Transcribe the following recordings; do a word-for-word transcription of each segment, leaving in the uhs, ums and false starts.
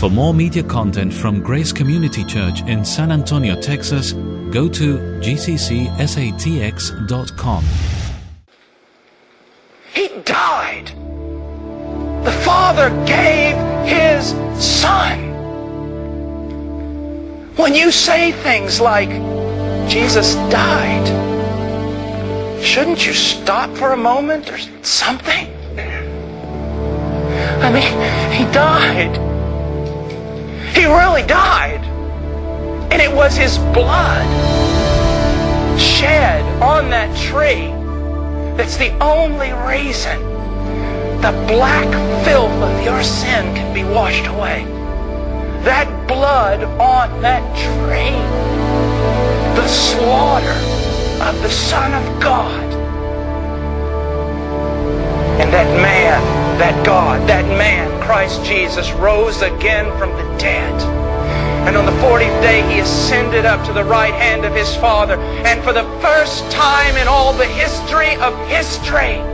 For more media content from Grace Community Church in San Antonio, Texas, go to G C C S A T X dot com. He died. The Father gave His Son. When you say things like, Jesus died, shouldn't you stop for a moment or something? I mean, He died. He really died. And it was His blood shed on that tree that's the only reason the black filth of your sin can be washed away. That blood on that tree, the slaughter of the Son of God. And that man, that God, that man, Christ Jesus, rose again from the dead. And on the fortieth day, He ascended up to the right hand of His Father. And for the first time in all the history of history,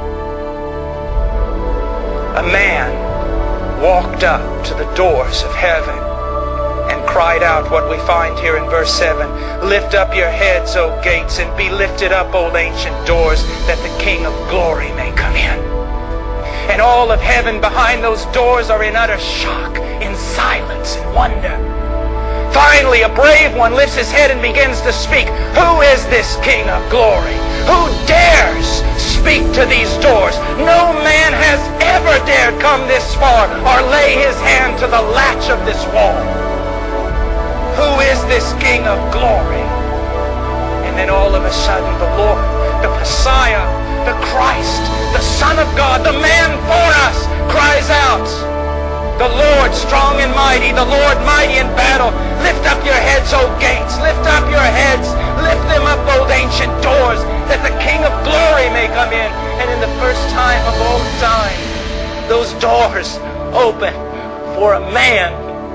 a man walked up to the doors of heaven and cried out what we find here in verse seven. Lift up your heads, O gates, and be lifted up, old ancient doors, that the King of glory may come in. And all of heaven behind those doors are in utter shock, in silence and wonder. Finally, a brave one lifts his head and begins to speak. Who is this King of glory? Who dares speak to these doors? No man has ever dared come this far or lay his hand to the latch of this wall. Who is this King of glory? And then all of a sudden the Lord, the Messiah, the Christ, the Son of God, the man for us, cries out, the Lord strong and mighty, the Lord mighty in battle. Lift up your heads, O gates. Lift up your heads. Lift them up, old ancient doors, that the King of glory may come in. And in the first time of all time, those doors open for a man.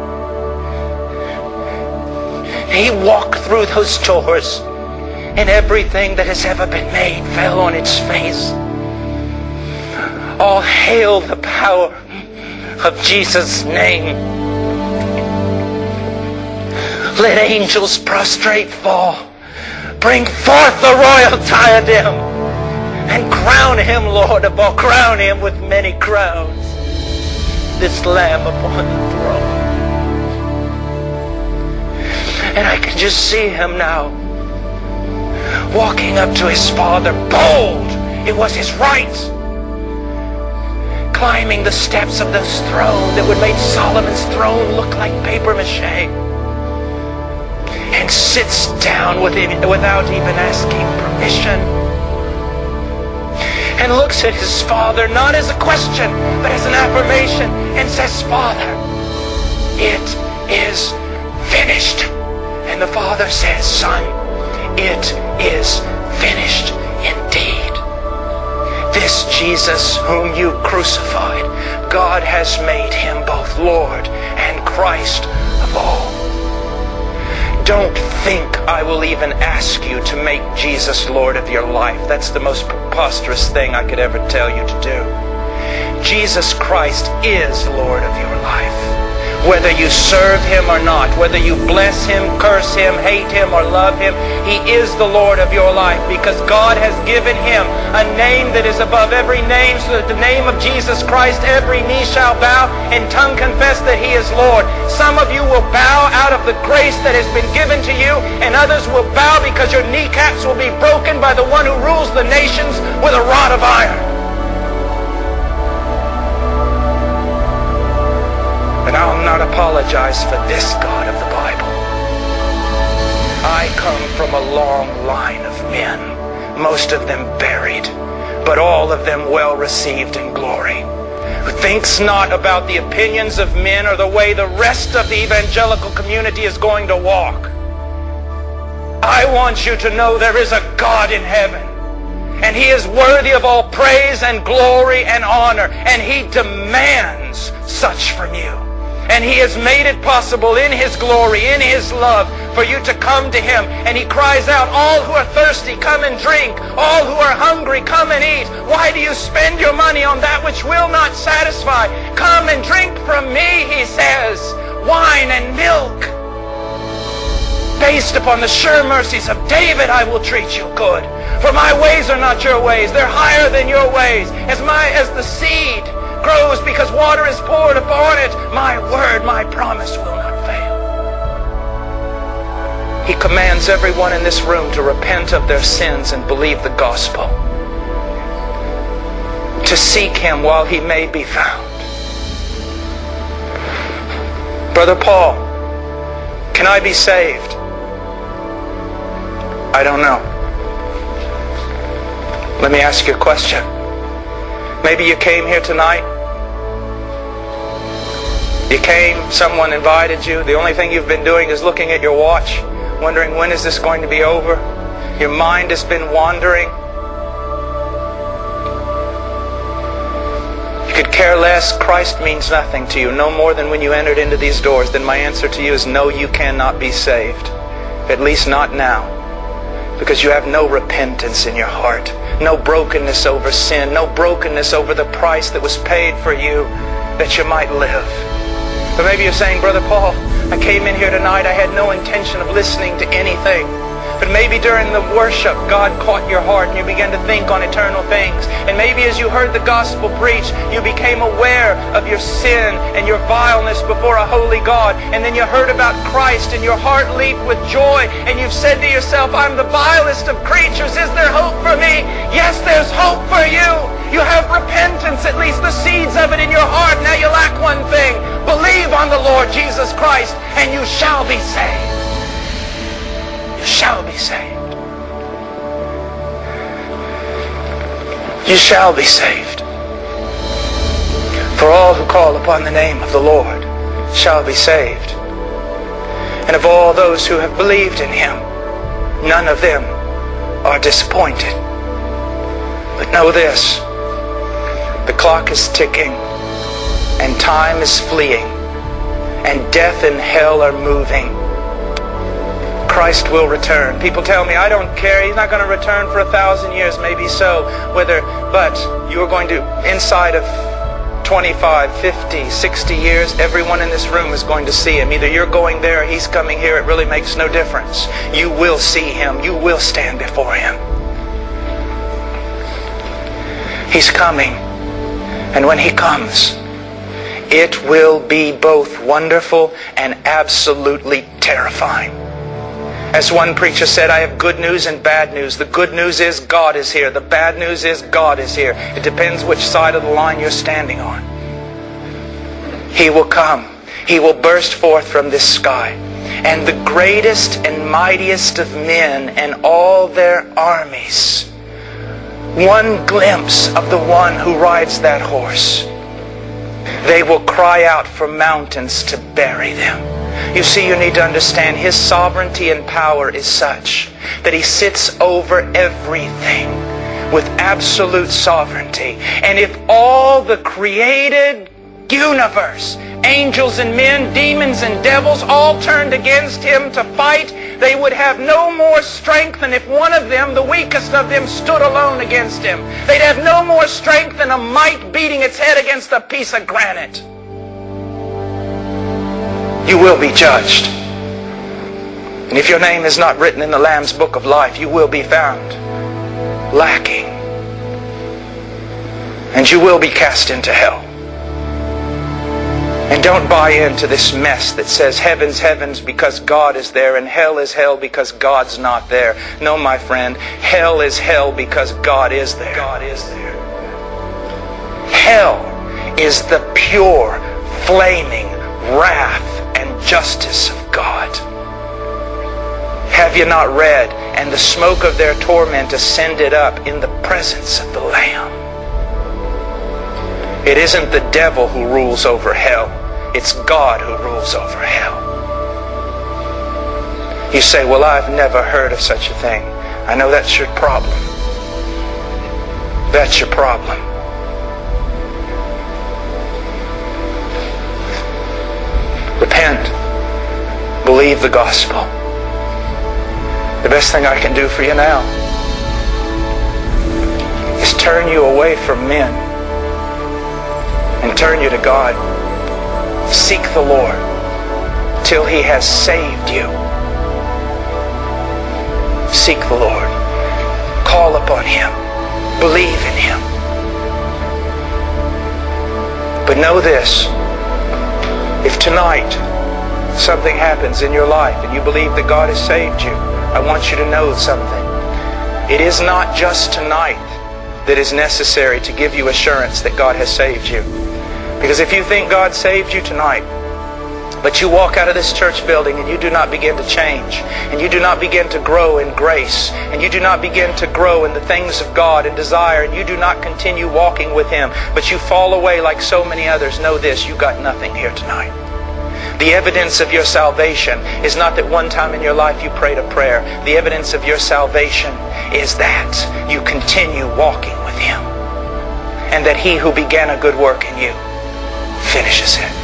He walked through those doors, and everything that has ever been made fell on its face. All hail the power of Jesus' name. Let angels prostrate fall. Bring forth the royal diadem and crown Him Lord of all. Crown Him with many crowns, this Lamb upon the throne. And I can just see Him now, walking up to His Father, bold. It was His right. Climbing the steps of this throne that would make Solomon's throne look like paper mache. And sits down with him without even asking permission. And looks at His Father not as a question, but as an affirmation, and says, Father, it is finished. And the Father says, Son, it is finished indeed. This Jesus whom you crucified, God has made Him both Lord and Christ of all. Don't think I will even ask you to make Jesus Lord of your life. That's the most preposterous thing I could ever tell you to do. Jesus Christ is Lord of your life. Whether you serve Him or not, whether you bless Him, curse Him, hate Him, or love Him, He is the Lord of your life, because God has given Him a name that is above every name, so that the name of Jesus Christ every knee shall bow and tongue confess that He is Lord. Some of you will bow out of the grace that has been given to you, and others will bow because your kneecaps will be broken by the one who rules the nations with a rod of iron. But I'll not apologize for this God of the Bible. I come from a long line of men, most of them buried, but all of them well received in glory, who thinks not about the opinions of men or the way the rest of the evangelical community is going to walk. I want you to know there is a God in heaven, and He is worthy of all praise and glory and honor, and He demands such from you. And He has made it possible in His glory, in His love, for you to come to Him. And He cries out, all who are thirsty, come and drink. All who are hungry, come and eat. Why do you spend your money on that which will not satisfy? Come and drink from me, He says. wine and milk. Based upon the sure mercies of David, I will treat you good. For my ways are not your ways. They're higher than your ways. As my as the seed grows because water is poured upon it, my word, my promise will not fail. He commands everyone in this room to repent of their sins and believe the gospel. To seek Him while He may be found. Brother Paul, can I be saved? I don't know. Let me ask you a question. Maybe you came here tonight. You came, someone invited you. The only thing you've been doing is looking at your watch, wondering when is this going to be over. Your mind has been wandering. You could care less. Christ means nothing to you, no more than when you entered into these doors. Then my answer to you is no, you cannot be saved. At least not now. Because you have no repentance in your heart. No brokenness over sin. No brokenness over the price that was paid for you that you might live. But maybe you're saying, Brother Paul, I came in here tonight. I had no intention of listening to anything. But maybe during the worship, God caught your heart and you began to think on eternal things. And maybe as you heard the gospel preached, you became aware of your sin and your vileness before a holy God. And then you heard about Christ and your heart leaped with joy. And you've said to yourself, I'm the vilest of creatures. Is there hope for me? Yes, there's hope for you. You have repentance, at least the seeds of it in your heart. Now you lack one thing. Believe on the Lord Jesus Christ and you shall be saved. Shall be saved. You shall be saved. For all who call upon the name of the Lord shall be saved. And of all those who have believed in Him, none of them are disappointed. But know this, the clock is ticking, and time is fleeing, and death and hell are moving. Christ will return. People tell me, I don't care, He's not going to return for a thousand years. Maybe so, whether, but you are going to, inside of twenty-five, fifty, sixty years, everyone in this room is going to see Him. Either you're going there or He's coming here. It really makes no difference. You will see Him. You will stand before Him. He's coming. And when He comes, it will be both wonderful and absolutely terrifying. As one preacher said, I have good news and bad news. The good news is God is here. The bad news is God is here. It depends which side of the line you're standing on. He will come. He will burst forth from this sky. And the greatest and mightiest of men and all their armies, one glimpse of the one who rides that horse, they will cry out for mountains to bury them. You see, you need to understand His sovereignty and power is such that He sits over everything with absolute sovereignty. And if all the created universe, angels and men, demons and devils, all turned against Him to fight, they would have no more strength than if one of them, the weakest of them, stood alone against Him. They'd have no more strength than a mite beating its head against a piece of granite. You will be judged. And if your name is not written in the Lamb's book of life, you will be found lacking. And you will be cast into hell. And don't buy into this mess that says heaven's heavens because God is there and hell is hell because God's not there. No, my friend, hell is hell because God is there. God is there. Hell is the pure, flaming wrath and justice of God. Have you not read, and the smoke of their torment ascended up in the presence of the Lamb? It isn't the devil who rules over hell. It's God who rules over hell. You say, well, I've never heard of such a thing. I know that's your problem. That's your problem. Repent. Believe the gospel. The best thing I can do for you now is turn you away from men and turn you to God. Seek the Lord. till He has saved you. Seek the Lord. Call upon Him. Believe in Him. But know this, if tonight something happens in your life and you believe that God has saved you, I want you to know something. It is not just tonight that is necessary to give you assurance that God has saved you. Because if you think God saved you tonight, but you walk out of this church building and you do not begin to change, and you do not begin to grow in grace, and you do not begin to grow in the things of God and desire, and you do not continue walking with Him, but you fall away like so many others, know this, you got nothing here tonight. The evidence of your salvation is not that one time in your life you prayed a prayer. The evidence of your salvation is that you continue walking with Him, and that He who began a good work in you finishes it.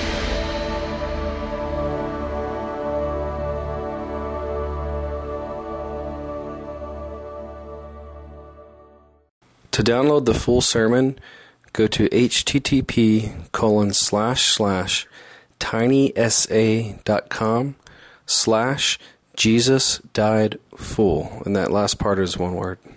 To download the full sermon, go to http colon slash slash tinysa.com slash Jesus died full. And that last part is one word.